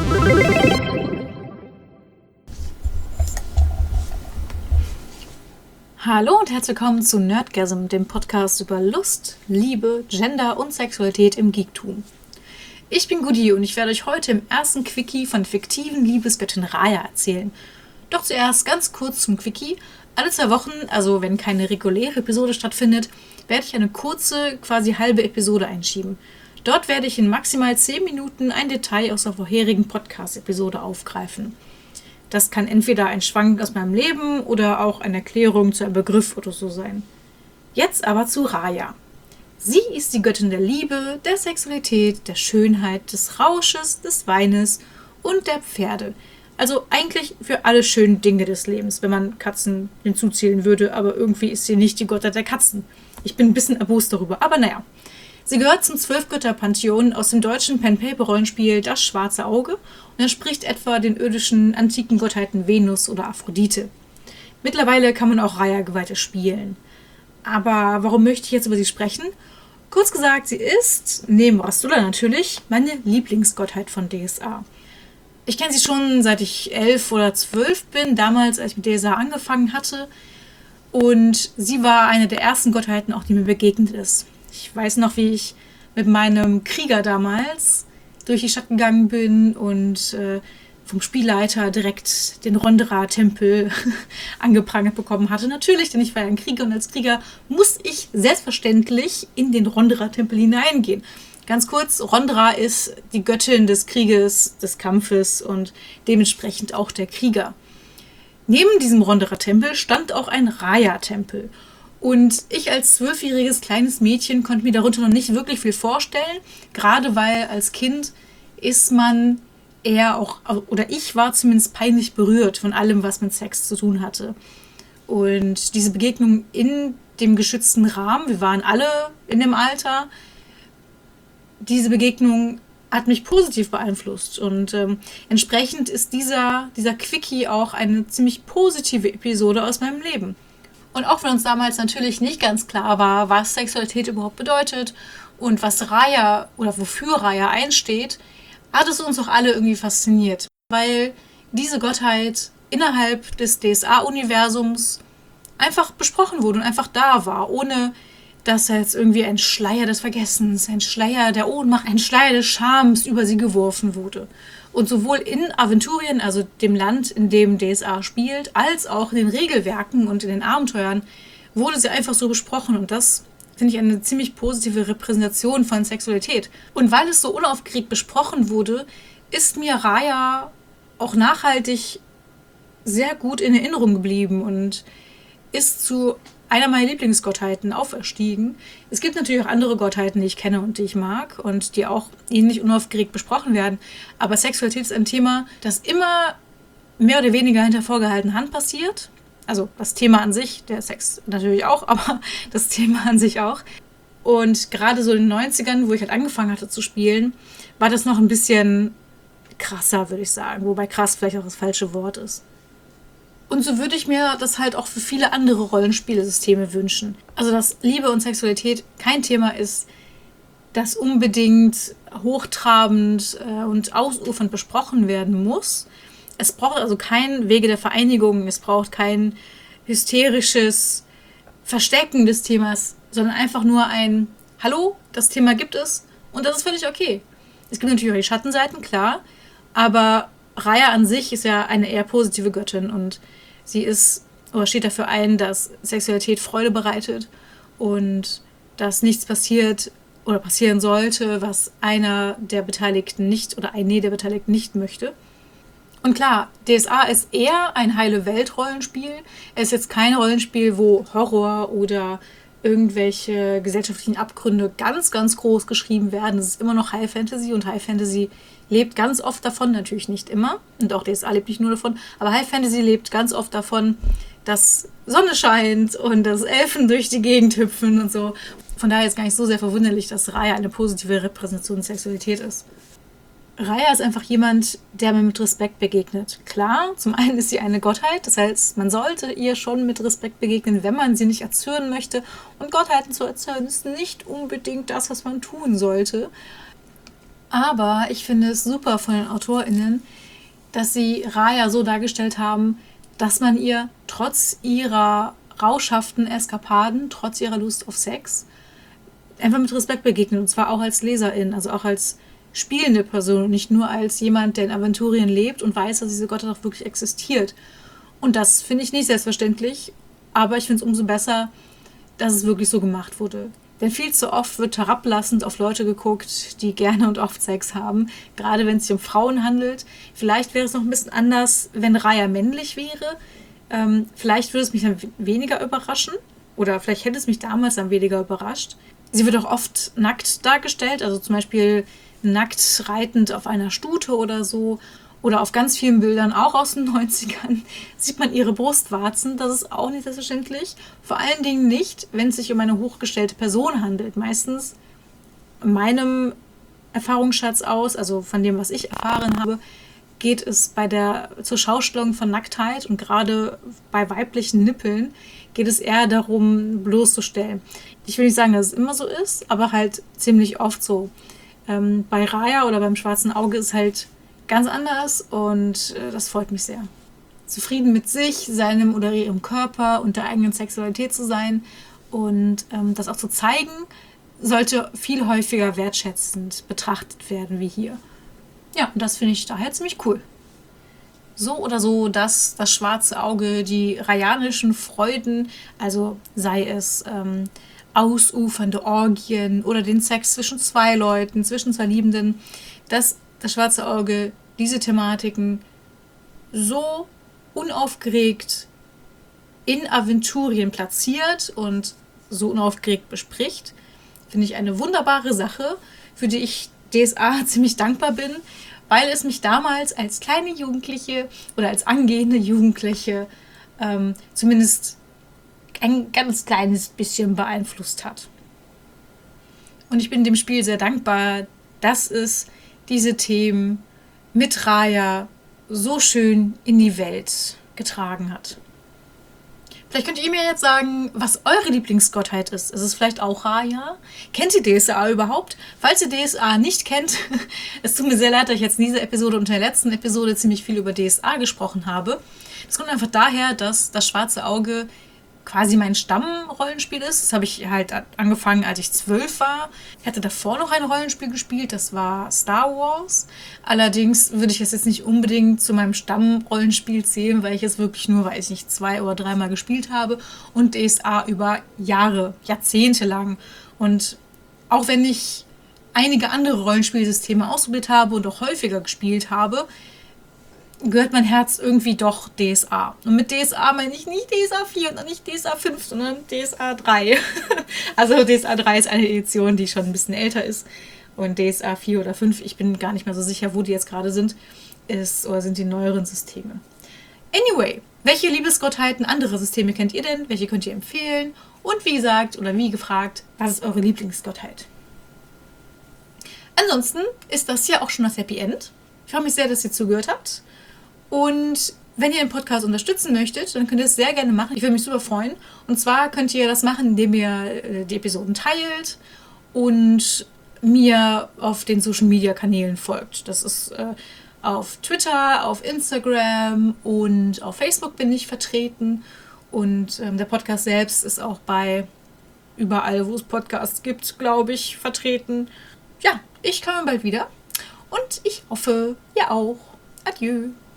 Hallo und herzlich willkommen zu Nerdgasm, dem Podcast über Lust, Liebe, Gender und Sexualität im Geektum. Ich bin Gudi und ich werde euch heute im ersten Quickie von der fiktiven Liebesgöttin Raya erzählen. Doch zuerst ganz kurz zum Quickie. Alle 2 Wochen, also wenn keine reguläre Episode stattfindet, werde ich eine kurze, quasi halbe Episode einschieben. Dort werde ich in maximal 10 Minuten ein Detail aus der vorherigen Podcast-Episode aufgreifen. Das kann entweder ein Schwank aus meinem Leben oder auch eine Erklärung zu einem Begriff oder so sein. Jetzt aber zu Raya. Sie ist die Göttin der Liebe, der Sexualität, der Schönheit, des Rausches, des Weines und der Pferde. Also eigentlich für alle schönen Dinge des Lebens, wenn man Katzen hinzuzählen würde, aber irgendwie ist sie nicht die Gottheit der Katzen. Ich bin ein bisschen erbost darüber, aber naja. Sie gehört zum 12-Götter-Pantheon aus dem deutschen Pen-Paper-Rollenspiel Das Schwarze Auge und entspricht etwa den irdischen antiken Gottheiten Venus oder Aphrodite. Mittlerweile kann man auch Raya-Geweihte spielen. Aber warum möchte ich jetzt über sie sprechen? Kurz gesagt, sie ist, neben Rastula natürlich, meine Lieblingsgottheit von DSA. Ich kenne sie schon seit ich 11 oder 12 bin, damals als ich mit DSA angefangen hatte. Und sie war eine der ersten Gottheiten, auch die mir begegnet ist. Ich weiß noch, wie ich mit meinem Krieger damals durch die Stadt gegangen bin und vom Spielleiter direkt den Rondra-Tempel angeprangert bekommen hatte. Natürlich, denn ich war ja ein Krieger und als Krieger muss ich selbstverständlich in den Rondra-Tempel hineingehen. Ganz kurz, Rondra ist die Göttin des Krieges, des Kampfes und dementsprechend auch der Krieger. Neben diesem Rondra-Tempel stand auch ein Raya-Tempel. Und ich als 12-jähriges kleines Mädchen konnte mir darunter noch nicht wirklich viel vorstellen, gerade weil als Kind ist man eher auch, oder ich war zumindest peinlich berührt von allem, was mit Sex zu tun hatte. Und diese Begegnung in dem geschützten Rahmen, wir waren alle in dem Alter, diese Begegnung hat mich positiv beeinflusst. Und entsprechend ist dieser Quickie auch eine ziemlich positive Episode aus meinem Leben. Und auch wenn uns damals natürlich nicht ganz klar war, was Sexualität überhaupt bedeutet und was Raya oder wofür Raya einsteht, hat es uns auch alle irgendwie fasziniert. Weil diese Gottheit innerhalb des DSA-Universums einfach besprochen wurde und einfach da war, ohne dass jetzt irgendwie ein Schleier des Vergessens, ein Schleier der Ohnmacht, ein Schleier des Schams über sie geworfen wurde. Und sowohl in Aventurien, also dem Land, in dem DSA spielt, als auch in den Regelwerken und in den Abenteuern, wurde sie einfach so besprochen. Und das finde ich eine ziemlich positive Repräsentation von Sexualität. Und weil es so unaufgeregt besprochen wurde, ist mir Raya auch nachhaltig sehr gut in Erinnerung geblieben und ist zu einer meiner Lieblingsgottheiten auferstiegen. Es gibt natürlich auch andere Gottheiten, die ich kenne und die ich mag und die auch ähnlich unaufgeregt besprochen werden. Aber Sexualität ist ein Thema, das immer mehr oder weniger hinter vorgehaltener Hand passiert. Also das Thema an sich, der Sex natürlich auch, aber das Thema an sich auch. Und gerade so in den 90ern, wo ich halt angefangen hatte zu spielen, war das noch ein bisschen krasser, würde ich sagen. Wobei krass vielleicht auch das falsche Wort ist. Und so würde ich mir das halt auch für viele andere Rollenspielsysteme wünschen. Also, dass Liebe und Sexualität kein Thema ist, das unbedingt hochtrabend und ausufernd besprochen werden muss. Es braucht also kein Wege der Vereinigung, es braucht kein hysterisches Verstecken des Themas, sondern einfach nur ein Hallo, das Thema gibt es und das ist völlig okay. Es gibt natürlich auch die Schattenseiten, klar, aber Raya an sich ist ja eine eher positive Göttin und sie ist oder steht dafür ein, dass Sexualität Freude bereitet und dass nichts passiert oder passieren sollte, was einer der Beteiligten nicht oder eine der Beteiligten nicht möchte. Und klar, DSA ist eher ein Heile-Welt-Rollenspiel. Es ist jetzt kein Rollenspiel, wo Horror oder irgendwelche gesellschaftlichen Abgründe ganz, ganz groß geschrieben werden. Es ist immer noch High Fantasy und High Fantasy lebt ganz oft davon, natürlich nicht immer, und auch DSA lebt nicht nur davon, aber High Fantasy lebt ganz oft davon, dass Sonne scheint und dass Elfen durch die Gegend hüpfen und so. Von daher ist gar nicht so sehr verwunderlich, dass Raya eine positive Repräsentation der Sexualität ist. Raya ist einfach jemand, der mir mit Respekt begegnet. Klar, zum einen ist sie eine Gottheit, das heißt, man sollte ihr schon mit Respekt begegnen, wenn man sie nicht erzürnen möchte. Und Gottheiten zu erzürnen ist nicht unbedingt das, was man tun sollte. Aber ich finde es super von den AutorInnen, dass sie Raya so dargestellt haben, dass man ihr trotz ihrer rauschhaften Eskapaden, trotz ihrer Lust auf Sex, einfach mit Respekt begegnet. Und zwar auch als Leserin, also auch als spielende Person und nicht nur als jemand, der in Aventurien lebt und weiß, dass diese Gottheit auch wirklich existiert. Und das finde ich nicht selbstverständlich, aber ich finde es umso besser, dass es wirklich so gemacht wurde. Denn viel zu oft wird herablassend auf Leute geguckt, die gerne und oft Sex haben, gerade wenn es sich um Frauen handelt. Vielleicht wäre es noch ein bisschen anders, wenn Raya männlich wäre. Vielleicht würde es mich dann weniger überraschen. Oder vielleicht hätte es mich damals dann weniger überrascht. Sie wird auch oft nackt dargestellt, also zum Beispiel nackt reitend auf einer Stute oder so. Oder auf ganz vielen Bildern, auch aus den 90ern, sieht man ihre Brustwarzen. Das ist auch nicht selbstverständlich. Vor allen Dingen nicht, wenn es sich um eine hochgestellte Person handelt. Meistens meinem Erfahrungsschatz aus, also von dem, was ich erfahren habe, geht es zur Schaustellung von Nacktheit und gerade bei weiblichen Nippeln geht es eher darum, bloßzustellen. Ich will nicht sagen, dass es immer so ist, aber halt ziemlich oft so. Bei Raya oder beim Schwarzen Auge ist halt ganz anders und das freut mich sehr. Zufrieden mit sich, seinem oder ihrem Körper und der eigenen Sexualität zu sein und das auch zu zeigen, sollte viel häufiger wertschätzend betrachtet werden wie hier. Ja, und das finde ich daher ziemlich cool. So oder so, dass das schwarze Auge die rayanischen Freuden, also sei es ausufernde Orgien oder den Sex zwischen zwei Leuten, zwischen zwei Liebenden, dass das schwarze Auge diese Thematiken so unaufgeregt in Aventurien platziert und so unaufgeregt bespricht, finde ich eine wunderbare Sache, für die ich DSA ziemlich dankbar bin, weil es mich damals als kleine Jugendliche oder als angehende Jugendliche zumindest ein ganz kleines bisschen beeinflusst hat. Und ich bin dem Spiel sehr dankbar, dass es diese Themen mit Raya so schön in die Welt getragen hat. Vielleicht könnt ihr mir jetzt sagen, was eure Lieblingsgottheit ist. Ist es vielleicht auch Raya? Kennt ihr DSA überhaupt? Falls ihr DSA nicht kennt, es tut mir sehr leid, dass ich jetzt in dieser Episode und in der letzten Episode ziemlich viel über DSA gesprochen habe. Das kommt einfach daher, dass das Schwarze Auge quasi mein Stammrollenspiel ist. Das habe ich halt angefangen, als ich 12 war. Ich hatte davor noch ein Rollenspiel gespielt, das war Star Wars. Allerdings würde ich es jetzt nicht unbedingt zu meinem Stammrollenspiel zählen, weil ich es wirklich nur, weiß ich nicht, 2 oder 3 Mal gespielt habe und DSA über Jahre, Jahrzehnte lang. Und auch wenn ich einige andere Rollenspielsysteme ausprobiert habe und auch häufiger gespielt habe, gehört mein Herz irgendwie doch DSA. Und mit DSA meine ich nicht DSA 4 und auch nicht DSA 5, sondern DSA 3. Also DSA 3 ist eine Edition, die schon ein bisschen älter ist. Und DSA 4 oder 5, ich bin gar nicht mehr so sicher, wo die jetzt gerade sind, sind die neueren Systeme. Anyway, welche Liebesgottheiten andere Systeme kennt ihr denn? Welche könnt ihr empfehlen? Und wie gesagt, oder wie gefragt, was ist eure Lieblingsgottheit? Ansonsten ist das ja auch schon das Happy End. Ich freue mich sehr, dass ihr zugehört habt. Und wenn ihr den Podcast unterstützen möchtet, dann könnt ihr es sehr gerne machen. Ich würde mich super freuen. Und zwar könnt ihr das machen, indem ihr die Episoden teilt und mir auf den Social-Media-Kanälen folgt. Das ist auf Twitter, auf Instagram und auf Facebook bin ich vertreten. Und der Podcast selbst ist auch bei überall, wo es Podcasts gibt, glaube ich, vertreten. Ja, ich komme bald wieder. Und ich hoffe, ihr auch. Adieu.